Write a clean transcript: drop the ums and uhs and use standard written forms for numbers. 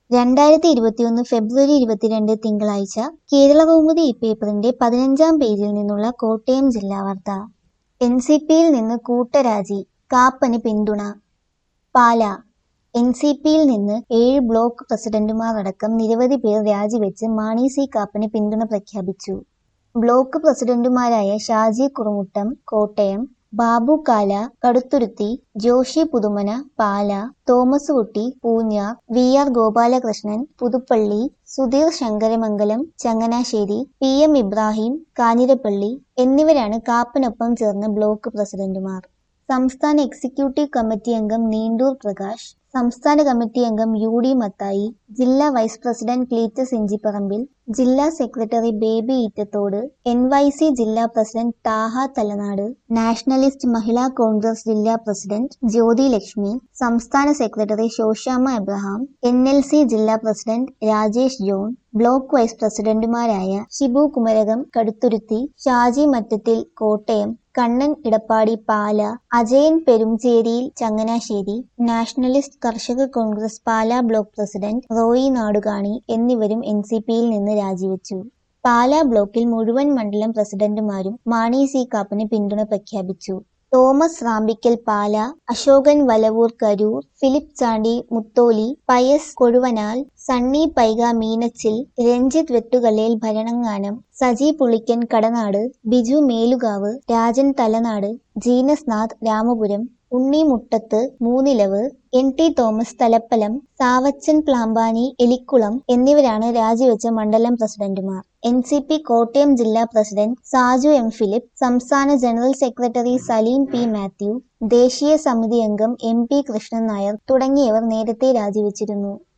2021 ഫെബ്രുവരി 22 തിങ്കളാഴ്ച കേരളകൗമുദി പേപ്പറിന്റെ 15-ാം പേജിൽ നിന്നുള്ള കോട്ടയം ജില്ലാ വാർത്ത. എൻ.സി.പിയിൽ നിന്ന് കൂട്ടരാജി, കാപ്പന് പിന്തുണ. പാല. എൻ.സി.പിയിൽ നിന്ന് 7 ബ്ലോക്ക് പ്രസിഡന്റുമാരടക്കം നിരവധി പേർ രാജിവെച്ച് മാണി സി കാപ്പന് പിന്തുണ പ്രഖ്യാപിച്ചു. ബ്ലോക്ക് പ്രസിഡന്റുമാരായ ഷാജി കുറുമുട്ടം കോട്ടയം, ബാബു കാല കടുത്തുരുത്തി, ജോഷി പുതുമന പാല, തോമസ് കുട്ടി പൂഞ്ഞാർ, വി.ആർ. ഗോപാലകൃഷ്ണൻ പുതുപ്പള്ളി, സുധീർ ശങ്കരമംഗലം ചങ്ങനാശ്ശേരി, പി.എം. ഇബ്രാഹിം കാഞ്ഞിരപ്പള്ളി എന്നിവരാണ് കാപ്പനൊപ്പം ചേർന്ന ബ്ലോക്ക് പ്രസിഡന്റുമാർ. സംസ്ഥാന എക്സിക്യൂട്ടീവ് കമ്മിറ്റി അംഗം നീണ്ടൂർ പ്രകാശ്, സംസ്ഥാന കമ്മിറ്റി അംഗം യു.ഡി. മത്തായി, ജില്ലാ വൈസ് പ്രസിഡന്റ് ക്ലീറ്റസ് ഇഞ്ചിപ്പറമ്പിൽ, ജില്ലാ സെക്രട്ടറി ബേബി ഈറ്റത്തോട്, എൻ.വൈ.സി ജില്ലാ പ്രസിഡന്റ് താഹ തലനാട്, നാഷണലിസ്റ്റ് മഹിളാ കോൺഗ്രസ് ജില്ലാ പ്രസിഡന്റ് ജ്യോതി ലക്ഷ്മി, സംസ്ഥാന സെക്രട്ടറി ശോശാമ്മ എബ്രഹാം, എൻ.എൽ.സി ജില്ലാ president Rajesh John, block vice പ്രസിഡന്റുമാരായ Shibu Kumarakom Kaduthuruthy, Shaji Mattathil Kottayam, Kannan Edappady Pala, Ajayan Perumcheriyil Changanassery, Nationalist Karshaka Congress Pala block president Roy Nadukani എന്നിവരും എൻ.സി.പിയിൽ നിന്ന് രാജിവെച്ചു. പാലാ ബ്ലോക്കിൽ മുഴുവൻ മണ്ഡലം പ്രസിഡന്റുമാരും മാണി സി കാപ്പന് പിന്തുണ പ്രഖ്യാപിച്ചു. തോമസ് റാമ്പിക്കൽ പാല, അശോകൻ വലവൂർ കരൂർ, ഫിലിപ്പ് ചാണ്ടി മുത്തോലി, പയസ് കൊഴുവനാൽ, സണ്ണി പൈക മീനച്ചിൽ, രഞ്ജിത്ത് വെട്ടുകല്ലേൽ ഭരണങ്ങാനം, സജി പുളിക്കൻ കടനാട്, ബിജു മേലുകാവ്, രാജൻ തലനാട്, ജീനസ് നാഥ് രാമപുരം, ഉണ്ണി മുട്ടത്ത് മൂന്നിലവ്, എൻ.ടി. തോമസ് തലപ്പലം, സാവച്ചൻ പ്ലാമ്പാനി എലിക്കുളം എന്നിവരാണ് രാജിവെച്ച മണ്ഡലം പ്രസിഡന്റുമാർ. എൻ.സി.പി കോട്ടയം ജില്ലാ പ്രസിഡന്റ് സാജു എം ഫിലിപ്പ്, സംസ്ഥാന general secretary Saleem P Mathew, ദേശീയ സമിതി അംഗം എം.പി. കൃഷ്ണൻ നായർ തുടങ്ങിയവർ നേരത്തെ രാജിവെച്ചിരുന്നു.